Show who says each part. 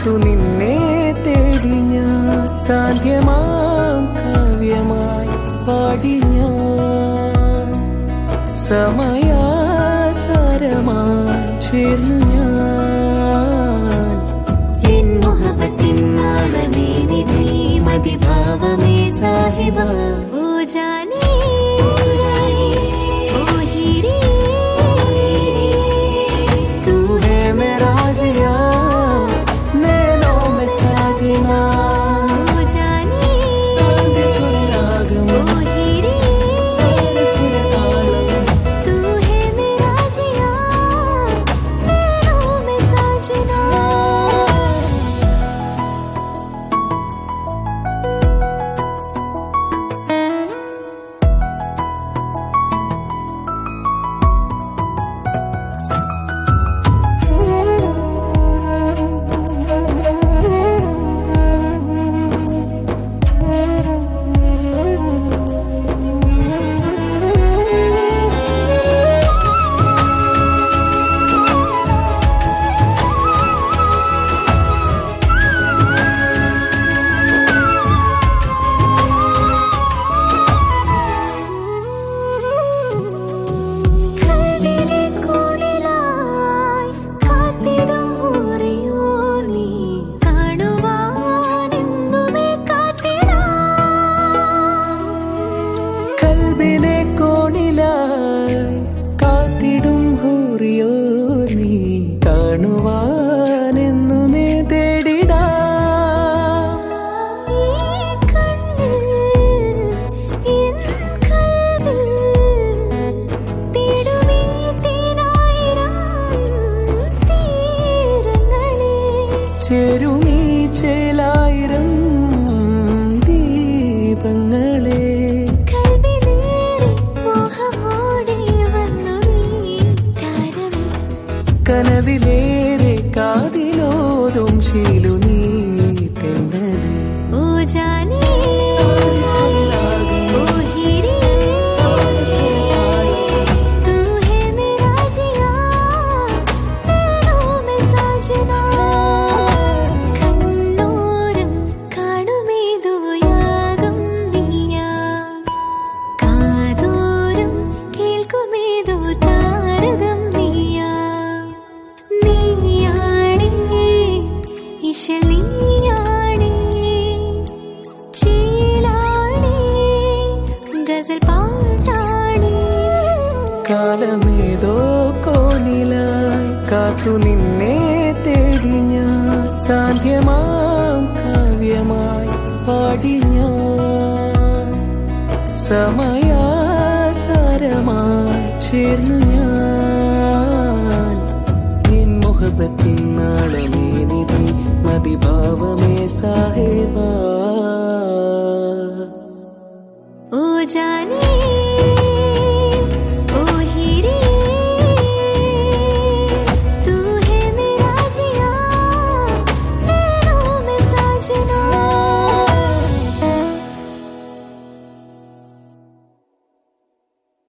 Speaker 1: കാത്തു നിന്നെ തേടി ഞാൻ സാന്ധ്യമാം കാവ്യമായി പാടി ഞാൻ സമയാസാരമായി ചേർന്നു ഞാൻ
Speaker 2: എൻ മുഹബത്തിൻ നാളമേ നിധി മതിഭാവമേ സാഹിബ ഓ ജാനേ ഓ हीरे
Speaker 1: तू है मेरा जिया नैनों में साजना
Speaker 2: ओ जाने
Speaker 1: सादे सुर रागम
Speaker 2: ओ हीरे
Speaker 1: सादे सुर तालम
Speaker 2: तू है मेरा जिया नैनों में साजना
Speaker 1: കൽബിലെ കോണിലായി കാത്തിടും ഹൂറിയോ നീ കാണുവാനെന്നുമേ തേടിടാം ചേരുമീ ചേലായിരം ദീപങ്ങളെ കനവിലേറെ കാതിലോതും ശീലു നീ തെന്നലേ
Speaker 2: ओ जाने ओ हीरे तू है मेरा जिया नैनों में साजना കണ്ണോരം കാണുമേതോ യാഗം നീയാ കാതോരം കേൾക്കുമേതോ താരകം നീയാ നീയാണേ ഇശലിയാണേ ചേലാണേ ഗസൽ പാട്ടാണേ
Speaker 1: കാലമേതോ കോണിലായി കാത്തു നിന്നെ തേടി ഞാൻ സാന്ധ്യമാം കാവ്യമായി പാടി ഞാൻ സമയാസാരമായി ചേർന്നു ഞാൻ എൻ മുഹബത്തിൻ നാളമേ നിധി മതിഭാവമേ സാഹിബ
Speaker 2: ओ जाने